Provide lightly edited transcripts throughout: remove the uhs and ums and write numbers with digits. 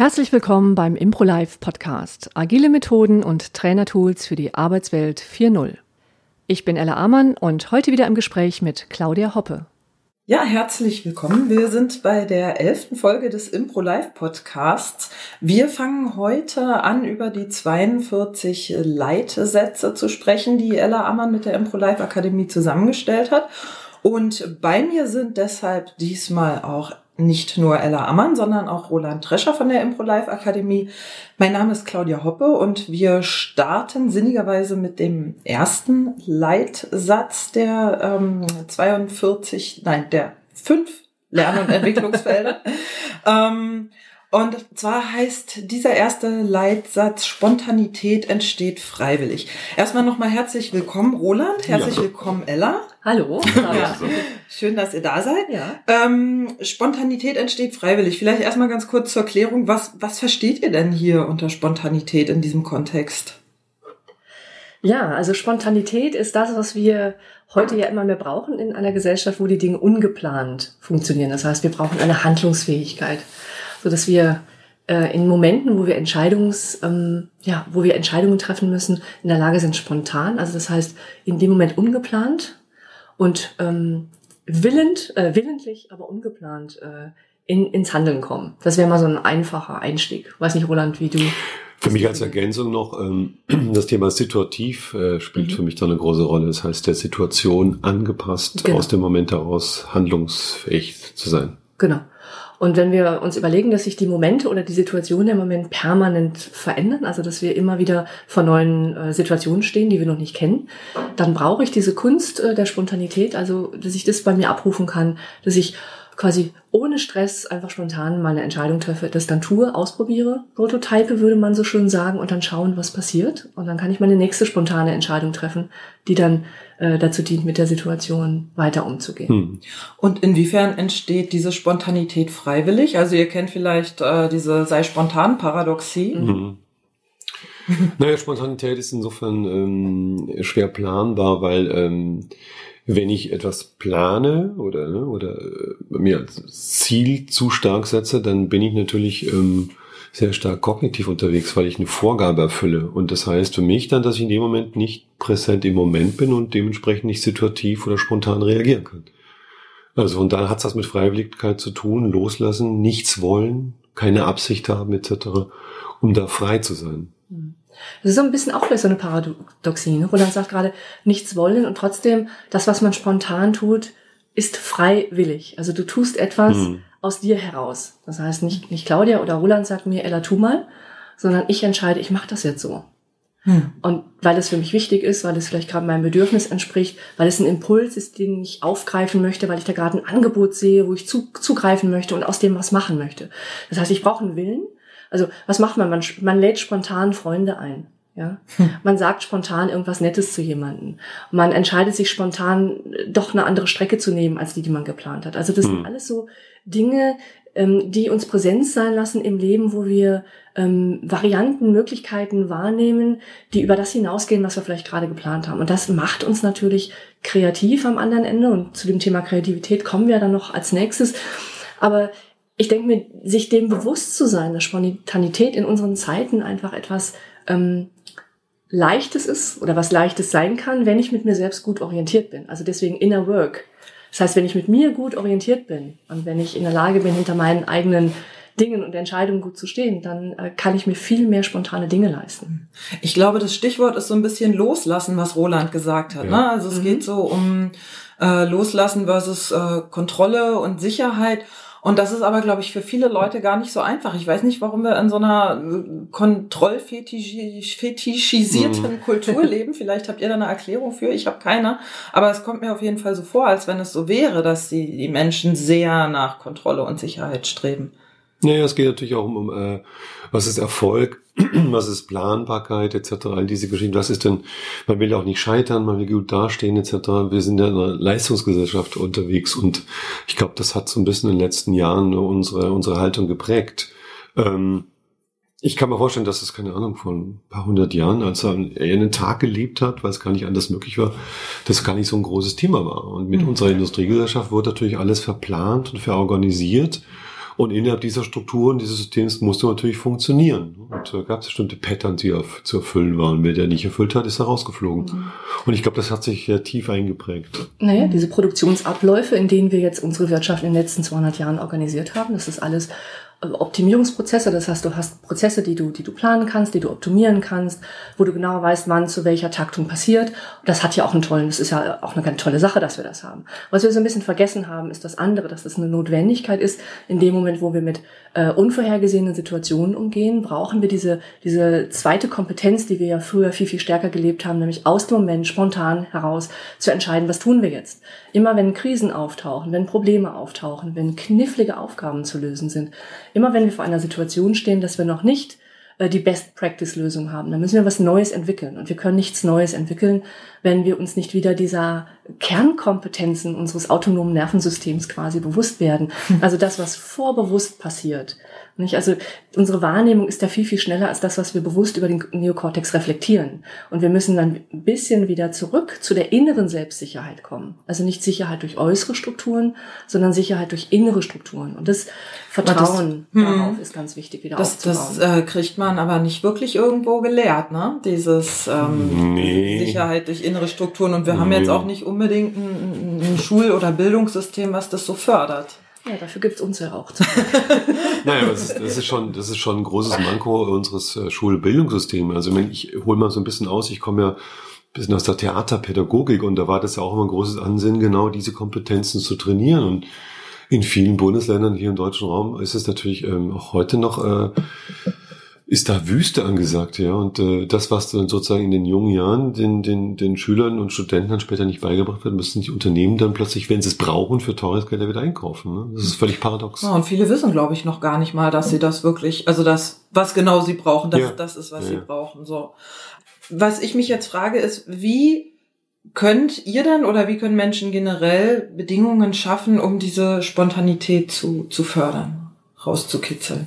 Herzlich willkommen beim ImproLife Podcast. Agile Methoden und Trainertools für die Arbeitswelt 4.0. Ich bin Ella Amann und heute wieder im Gespräch mit Claudia Hoppe. Ja, herzlich willkommen. Wir sind bei der 11. Folge des ImproLife Podcasts. Wir fangen heute an, über die 42 Leitsätze zu sprechen, die Ella Amann mit der ImproLife Akademie zusammengestellt hat. Und bei mir sind deshalb diesmal auch nicht nur Ella Amann, sondern auch Roland Drescher von der ImproLife Akademie. Mein Name ist Claudia Hoppe und wir starten sinnigerweise mit dem ersten Leitsatz der 5 Lern- und Entwicklungsfelder. Und zwar heißt dieser erste Leitsatz, Spontanität entsteht freiwillig. Erstmal nochmal herzlich willkommen, Roland. Herzlich willkommen, Ella. Hallo. Ja. Schön, dass ihr da seid. Ja. Spontanität entsteht freiwillig. Vielleicht erstmal ganz kurz zur Klärung. Was versteht ihr denn hier unter Spontanität in diesem Kontext? Ja, also Spontanität ist das, was wir heute ja immer mehr brauchen in einer Gesellschaft, wo die Dinge ungeplant funktionieren. Das heißt, wir brauchen eine Handlungsfähigkeit, sodass wir in Momenten, wo wir Entscheidungen treffen müssen, in der Lage sind, spontan, also das heißt, in dem Moment ungeplant und willentlich, aber ungeplant ins Handeln kommen. Das wäre mal so ein einfacher Einstieg. Weiß nicht, Roland, wie du... Für mich als Ergänzung noch, das Thema situativ spielt für mich da eine große Rolle. Das heißt, der Situation angepasst, aus dem Moment heraus handlungsfähig zu sein. Genau. Und wenn wir uns überlegen, dass sich die Momente oder die Situationen im Moment permanent verändern, also dass wir immer wieder vor neuen Situationen stehen, die wir noch nicht kennen, dann brauche ich diese Kunst der Spontanität, also dass ich das bei mir abrufen kann, dass ich quasi ohne Stress einfach spontan mal eine Entscheidung treffe, das dann tue, ausprobiere, prototype würde man so schön sagen und dann schauen, was passiert. Und dann kann ich meine nächste spontane Entscheidung treffen, die dann dazu dient, mit der Situation weiter umzugehen. Und inwiefern entsteht diese Spontanität freiwillig? Also ihr kennt vielleicht diese Sei-Spontan-Paradoxie. Naja, Spontanität ist insofern schwer planbar, weil wenn ich etwas plane oder mir als Ziel zu stark setze, dann bin ich natürlich sehr stark kognitiv unterwegs, weil ich eine Vorgabe erfülle. Und das heißt für mich dann, dass ich in dem Moment nicht präsent im Moment bin und dementsprechend nicht situativ oder spontan reagieren kann. Also von daher hat es das mit Freiwilligkeit zu tun, loslassen, nichts wollen, keine Absicht haben etc., um da frei zu sein. Das ist so ein bisschen auch vielleicht so eine Paradoxie, ne? Roland sagt gerade, nichts wollen und trotzdem, das, was man spontan tut, ist freiwillig. Also du tust etwas aus dir heraus. Das heißt, nicht Claudia oder Roland sagt mir, Ella, tu mal, sondern ich entscheide, ich mache das jetzt so. Und weil es für mich wichtig ist, weil es vielleicht gerade meinem Bedürfnis entspricht, weil es ein Impuls ist, den ich aufgreifen möchte, weil ich da gerade ein Angebot sehe, wo ich zugreifen möchte und aus dem was machen möchte. Das heißt, ich brauche einen Willen. Also was macht man? Man lädt spontan Freunde ein. Ja, man sagt spontan irgendwas Nettes zu jemandem. Man entscheidet sich spontan, doch eine andere Strecke zu nehmen, als die man geplant hat. Also das sind alles so Dinge, die uns präsent sein lassen im Leben, wo wir Varianten, Möglichkeiten wahrnehmen, die über das hinausgehen, was wir vielleicht gerade geplant haben. Und das macht uns natürlich kreativ am anderen Ende. Und zu dem Thema Kreativität kommen wir dann noch als nächstes. Aber ich denke mir, sich dem bewusst zu sein, dass Spontanität in unseren Zeiten einfach etwas Leichtes ist oder was Leichtes sein kann, wenn ich mit mir selbst gut orientiert bin. Also deswegen Inner Work. Das heißt, wenn ich mit mir gut orientiert bin und wenn ich in der Lage bin, hinter meinen eigenen Dingen und Entscheidungen gut zu stehen, dann kann ich mir viel mehr spontane Dinge leisten. Ich glaube, das Stichwort ist so ein bisschen Loslassen, was Roland gesagt hat. Ja. Ne? Also es geht so um Loslassen versus Kontrolle und Sicherheit. Und das ist aber, glaube ich, für viele Leute gar nicht so einfach. Ich weiß nicht, warum wir in so einer kontrollfetischisierten Kultur leben. Vielleicht habt ihr da eine Erklärung für. Ich habe keine. Aber es kommt mir auf jeden Fall so vor, als wenn es so wäre, dass die Menschen sehr nach Kontrolle und Sicherheit streben. Naja, es geht natürlich auch um was ist Erfolg, was ist Planbarkeit etc., all diese Geschichten. Was ist denn, man will auch nicht scheitern, man will gut dastehen etc. Wir sind ja in einer Leistungsgesellschaft unterwegs und ich glaube, das hat so ein bisschen in den letzten Jahren unsere Haltung geprägt. Ich kann mir vorstellen, dass es, keine Ahnung, vor ein paar hundert Jahren, als er einen Tag gelebt hat, weil es gar nicht anders möglich war, das gar nicht so ein großes Thema war. Und mit unserer Industriegesellschaft wurde natürlich alles verplant und verorganisiert. Und innerhalb dieser Strukturen, dieses Systems musste natürlich funktionieren. Und da gab es bestimmte Patterns, die zu erfüllen waren. Wer der nicht erfüllt hat, ist da rausgeflogen. Und ich glaube, das hat sich tief eingeprägt. Naja, diese Produktionsabläufe, in denen wir jetzt unsere Wirtschaft in den letzten 200 Jahren organisiert haben, das ist alles Optimierungsprozesse, das heißt, du hast Prozesse, die du planen kannst, die du optimieren kannst, wo du genau weißt, wann zu welcher Taktung passiert. Das hat ja auch das ist ja auch eine ganz tolle Sache, dass wir das haben. Was wir so ein bisschen vergessen haben, ist das andere, dass das eine Notwendigkeit ist. In dem Moment, wo wir mit unvorhergesehenen Situationen umgehen, brauchen wir diese zweite Kompetenz, die wir ja früher viel, viel stärker gelebt haben, nämlich aus dem Moment spontan heraus zu entscheiden, was tun wir jetzt. Immer wenn Krisen auftauchen, wenn Probleme auftauchen, wenn knifflige Aufgaben zu lösen sind, immer wenn wir vor einer Situation stehen, dass wir noch nicht die Best-Practice-Lösung haben, dann müssen wir was Neues entwickeln. Und wir können nichts Neues entwickeln, wenn wir uns nicht wieder dieser Kernkompetenzen unseres autonomen Nervensystems quasi bewusst werden. Also das, was vorbewusst passiert. Nicht? Also unsere Wahrnehmung ist da viel, viel schneller als das, was wir bewusst über den Neokortex reflektieren. Und wir müssen dann ein bisschen wieder zurück zu der inneren Selbstsicherheit kommen. Also nicht Sicherheit durch äußere Strukturen, sondern Sicherheit durch innere Strukturen. Und das Vertrauen darauf ist ganz wichtig wieder aufzubauen. Das kriegt man aber nicht wirklich irgendwo gelehrt, ne? Dieses Sicherheit durch innere Strukturen. Und wir haben jetzt auch nicht unbedingt ein Schul- oder Bildungssystem, was das so fördert. Ja, dafür gibt's uns ja auch. Naja, aber das ist schon ein großes Manko unseres Schulbildungssystems. Also ich hole mal so ein bisschen aus, ich komme ja ein bisschen aus der Theaterpädagogik und da war das ja auch immer ein großes Ansinnen, genau diese Kompetenzen zu trainieren. Und in vielen Bundesländern hier im deutschen Raum ist es natürlich auch heute noch ist da Wüste angesagt, ja. Und das, was dann sozusagen in den jungen Jahren den Schülern und Studenten dann später nicht beigebracht wird, müssen die Unternehmen dann plötzlich, wenn sie es brauchen, für teures Geld wieder einkaufen. Ne? Das ist völlig paradox. Ja, und viele wissen, glaube ich, noch gar nicht mal, dass sie das wirklich, also das, was genau sie brauchen, das ist, was sie brauchen. So. Was ich mich jetzt frage, ist, wie könnt ihr denn oder wie können Menschen generell Bedingungen schaffen, um diese Spontanität zu fördern, rauszukitzeln?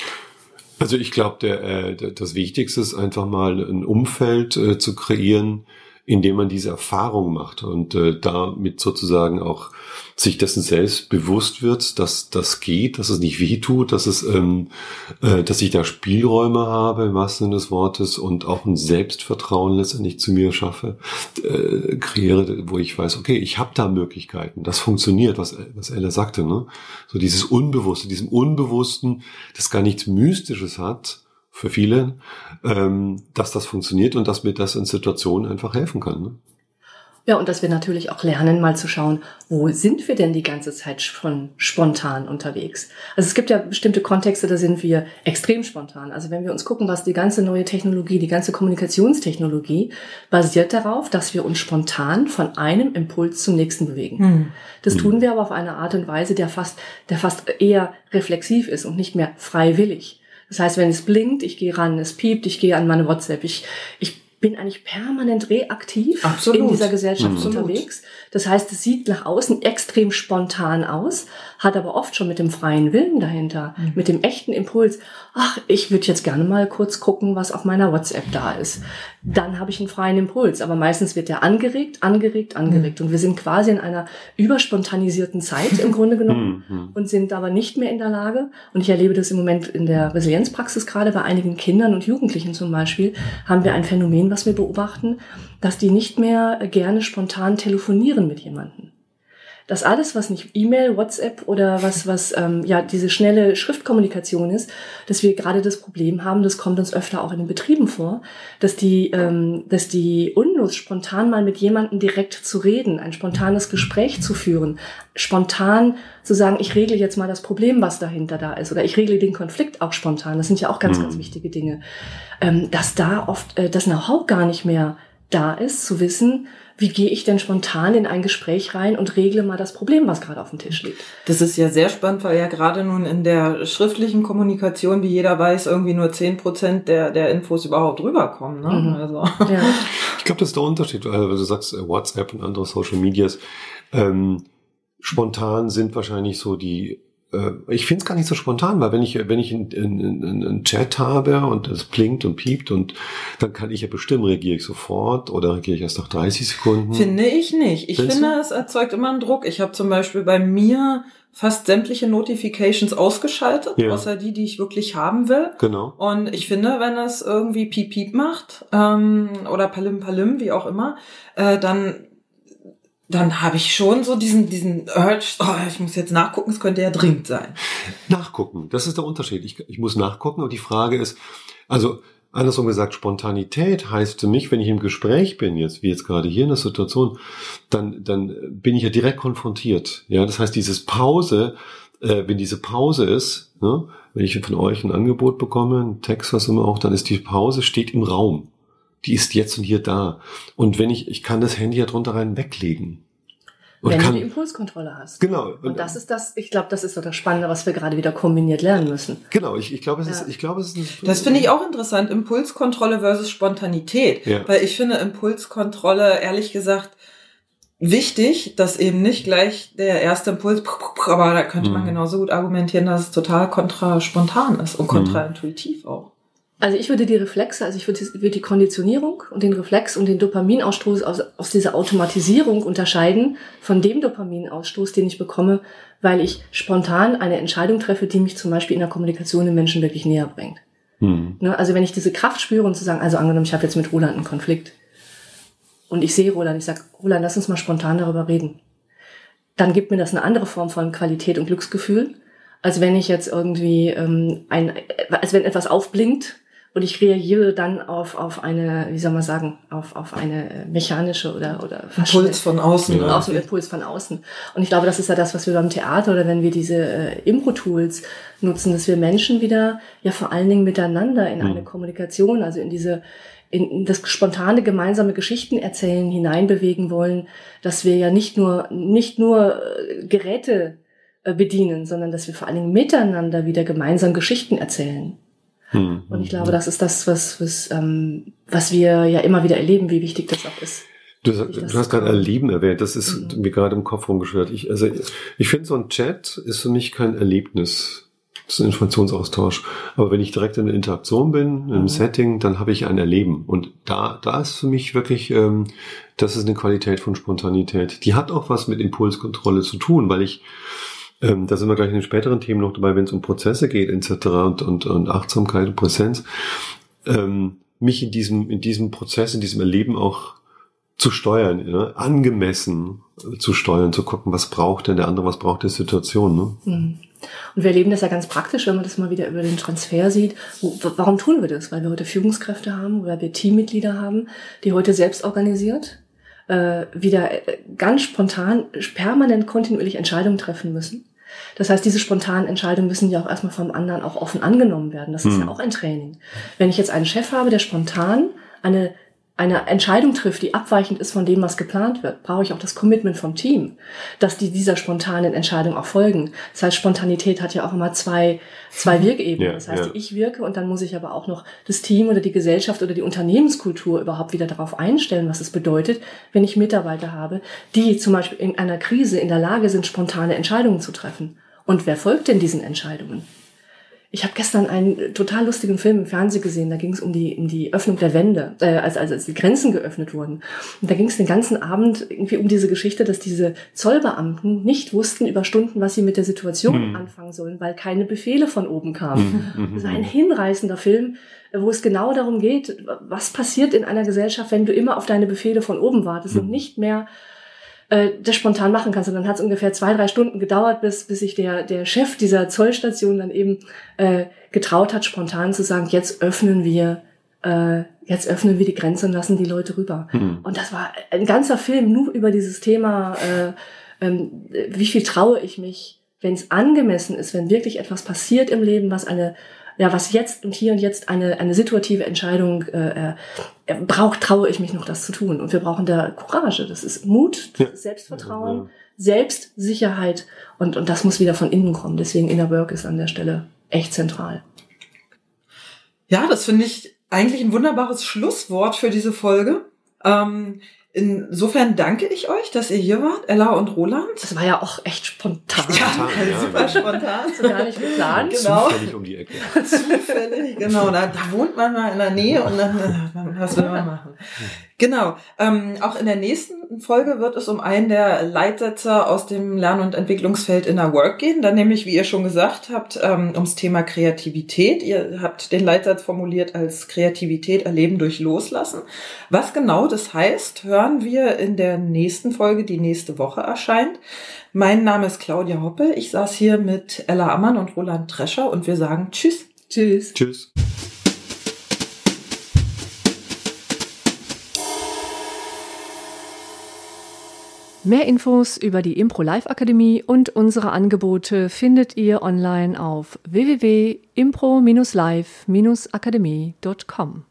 Also ich glaube, das Wichtigste ist einfach mal ein Umfeld zu kreieren, in dem man diese Erfahrung macht und damit sozusagen auch sich dessen selbst bewusst wird, dass das geht, dass es nicht weh tut, dass ich da Spielräume habe im wahrsten Sinne des Wortes und auch ein Selbstvertrauen letztendlich zu mir kreiere, wo ich weiß, okay, ich habe da Möglichkeiten, das funktioniert, was Ella sagte, ne? So dieses Unbewusste, diesem Unbewussten, das gar nichts Mystisches hat für viele, dass das funktioniert und dass mir das in Situationen einfach helfen kann, ne? Ja, und dass wir natürlich auch lernen, mal zu schauen, wo sind wir denn die ganze Zeit schon spontan unterwegs? Also es gibt ja bestimmte Kontexte, da sind wir extrem spontan. Also wenn wir uns gucken, was die ganze neue Technologie, die ganze Kommunikationstechnologie basiert darauf, dass wir uns spontan von einem Impuls zum nächsten bewegen. Das tun wir aber auf eine Art und Weise, der fast eher reflexiv ist und nicht mehr freiwillig. Das heißt, wenn es blinkt, ich gehe ran, es piept, ich gehe an meine WhatsApp, ich bin eigentlich permanent reaktiv in dieser Gesellschaft unterwegs. Das heißt, es sieht nach außen extrem spontan aus, hat aber oft schon mit dem freien Willen dahinter, mit dem echten Impuls, ach, ich würde jetzt gerne mal kurz gucken, was auf meiner WhatsApp da ist. Dann habe ich einen freien Impuls, aber meistens wird der angeregt. Und wir sind quasi in einer überspontanisierten Zeit im Grunde genommen und sind aber nicht mehr in der Lage, und ich erlebe das im Moment in der Resilienzpraxis, gerade bei einigen Kindern und Jugendlichen zum Beispiel, haben wir ein Phänomen, was wir beobachten, dass die nicht mehr gerne spontan telefonieren mit jemandem. Das alles, was nicht E-Mail, WhatsApp oder was diese schnelle Schriftkommunikation ist, dass wir gerade das Problem haben, das kommt uns öfter auch in den Betrieben vor, dass die Unlust, spontan mal mit jemandem direkt zu reden, ein spontanes Gespräch zu führen, spontan zu sagen, ich regle jetzt mal das Problem, was dahinter da ist, oder ich regle den Konflikt auch spontan. Das sind ja auch ganz, ganz wichtige Dinge. Dass da oft das Know-how gar nicht mehr da ist, zu wissen, wie gehe ich denn spontan in ein Gespräch rein und regle mal das Problem, was gerade auf dem Tisch liegt. Das ist ja sehr spannend, weil ja gerade nun in der schriftlichen Kommunikation, wie jeder weiß, irgendwie nur 10% der Infos überhaupt rüberkommen. Ne? Also. Ja. Ich glaube, das ist der Unterschied, weil du sagst WhatsApp und andere Social Medias. Spontan sind wahrscheinlich so ich finde es gar nicht so spontan, weil wenn ich einen Chat habe und es blinkt und piept und dann kann ich ja bestimmen, reagiere ich sofort oder reagiere ich erst nach 30 Sekunden. Finde ich nicht. Ich finde, es erzeugt immer einen Druck. Ich habe zum Beispiel bei mir fast sämtliche Notifications ausgeschaltet, außer die ich wirklich haben will. Genau. Und ich finde, wenn es irgendwie Piep Piep macht oder Palim Palim, wie auch immer, dann habe ich schon so diesen Urge, ich muss jetzt nachgucken, es könnte ja dringend sein. Nachgucken, das ist der Unterschied. Ich muss nachgucken und die Frage ist, also andersrum gesagt, Spontanität heißt für mich, wenn ich im Gespräch bin, jetzt wie jetzt gerade hier in der Situation, dann bin ich ja direkt konfrontiert. Ja, das heißt, dieses Pause, wenn diese Pause ist, ne, wenn ich von euch ein Angebot bekomme, einen Text, was immer auch, dann ist die Pause, steht im Raum. Die ist jetzt und hier da. Und wenn ich kann das Handy ja drunter rein weglegen. Und wenn du die Impulskontrolle hast. Genau. Und das ist ich glaube, das ist so das Spannende, was wir gerade wieder kombiniert lernen müssen. Genau, ich glaube, es ist das finde ich auch interessant, Impulskontrolle versus Spontanität. Ja. Weil ich finde Impulskontrolle, ehrlich gesagt, wichtig, dass eben nicht gleich der erste Impuls, aber da könnte man genauso gut argumentieren, dass es total kontraspontan ist und kontraintuitiv auch. Also ich würde die Reflexe, ich würde die Konditionierung und den Reflex und den Dopaminausstoß aus dieser Automatisierung unterscheiden von dem Dopaminausstoß, den ich bekomme, weil ich spontan eine Entscheidung treffe, die mich zum Beispiel in der Kommunikation den Menschen wirklich näher bringt. Also wenn ich diese Kraft spüre und zu sagen, also angenommen, ich habe jetzt mit Roland einen Konflikt und ich sehe Roland, ich sage, Roland, lass uns mal spontan darüber reden. Dann gibt mir das eine andere Form von Qualität und Glücksgefühl, als wenn ich jetzt irgendwie als wenn etwas aufblinkt und ich reagiere dann auf eine, wie soll man sagen, auf eine mechanische oder Impuls von außen. Auf einen Impuls von außen. Und ich glaube, das ist ja das, was wir beim Theater oder wenn wir diese Impro-Tools nutzen, dass wir Menschen wieder ja vor allen Dingen miteinander in eine Kommunikation, also in das spontane gemeinsame Geschichten erzählen hineinbewegen wollen, dass wir ja nicht nur Geräte bedienen, sondern dass wir vor allen Dingen miteinander wieder gemeinsam Geschichten erzählen. Und ich glaube, das ist das, was wir ja immer wieder erleben, wie wichtig das auch ist. Du hast gerade Erleben erwähnt, das ist mir gerade im Kopf rumgeschwirrt. Ich finde, so ein Chat ist für mich kein Erlebnis. Das ist ein Informationsaustausch. Aber wenn ich direkt in der Interaktion bin, im Setting, dann habe ich ein Erleben. Und da ist für mich wirklich, das ist eine Qualität von Spontanität. Die hat auch was mit Impulskontrolle zu tun, weil da sind wir gleich in den späteren Themen noch dabei, wenn es um Prozesse geht etc. und Achtsamkeit und Präsenz, mich in diesem Prozess, in diesem Erleben auch zu steuern, ne? Angemessen zu steuern, zu gucken, was braucht denn der andere, was braucht die Situation. Ne? Und wir erleben das ja ganz praktisch, wenn man das mal wieder über den Transfer sieht. Warum tun wir das? Weil wir heute Führungskräfte haben, weil wir Teammitglieder haben, die heute selbst organisiert wieder ganz spontan, permanent kontinuierlich Entscheidungen treffen müssen. Das heißt, diese spontanen Entscheidungen müssen ja auch erstmal vom anderen auch offen angenommen werden. Das ist ja auch ein Training. Wenn ich jetzt einen Chef habe, der spontan eine Entscheidung trifft, die abweichend ist von dem, was geplant wird, brauche ich auch das Commitment vom Team, dass die dieser spontanen Entscheidung auch folgen. Das heißt, Spontanität hat ja auch immer zwei Wirkebenen. Das heißt, ich wirke und dann muss ich aber auch noch das Team oder die Gesellschaft oder die Unternehmenskultur überhaupt wieder darauf einstellen, was es bedeutet, wenn ich Mitarbeiter habe, die zum Beispiel in einer Krise in der Lage sind, spontane Entscheidungen zu treffen. Und wer folgt denn diesen Entscheidungen? Ich habe gestern einen total lustigen Film im Fernsehen gesehen, da ging es um die Öffnung der Wände, als die Grenzen geöffnet wurden. Und da ging es den ganzen Abend irgendwie um diese Geschichte, dass diese Zollbeamten nicht wussten über Stunden, was sie mit der Situation anfangen sollen, weil keine Befehle von oben kamen. Das ist ein hinreißender Film, wo es genau darum geht, was passiert in einer Gesellschaft, wenn du immer auf deine Befehle von oben wartest und nicht mehr das spontan machen kannst. Und dann hat es ungefähr 2-3 Stunden gedauert, bis sich der Chef dieser Zollstation dann eben getraut hat, spontan zu sagen, jetzt öffnen wir die Grenze und lassen die Leute rüber. Und das war ein ganzer Film nur über dieses Thema, wie viel traue ich mich, wenn es angemessen ist, wenn wirklich etwas passiert im Leben, was jetzt und hier und jetzt eine situative Entscheidung braucht, traue ich mich noch, das zu tun. Und wir brauchen da Courage. Das ist Mut, das ist Selbstvertrauen, Selbstsicherheit und das muss wieder von innen kommen. Deswegen Inner Work ist an der Stelle echt zentral. Ja, das finde ich eigentlich ein wunderbares Schlusswort für diese Folge. Insofern danke ich euch, dass ihr hier wart, Ella und Roland. Das war ja auch echt spontan. Ja, super spontan. So gar nicht geplant. Genau. Zufällig um die Ecke. Zufällig, genau. Da wohnt man mal in der Nähe und dann was will man machen. Genau. Auch in der nächsten Folge wird es um einen der Leitsätze aus dem Lern- und Entwicklungsfeld Inner Work gehen. Dann nämlich, wie ihr schon gesagt habt, ums Thema Kreativität. Ihr habt den Leitsatz formuliert als Kreativität erleben durch Loslassen. Was genau das heißt, hören wir in der nächsten Folge, die nächste Woche erscheint. Mein Name ist Claudia Hoppe. Ich saß hier mit Ella Ammann und Roland Drescher und wir sagen Tschüss. Tschüss. Tschüss. Mehr Infos über die Impro-Live-Akademie und unsere Angebote findet ihr online auf www.impro-live-akademie.com.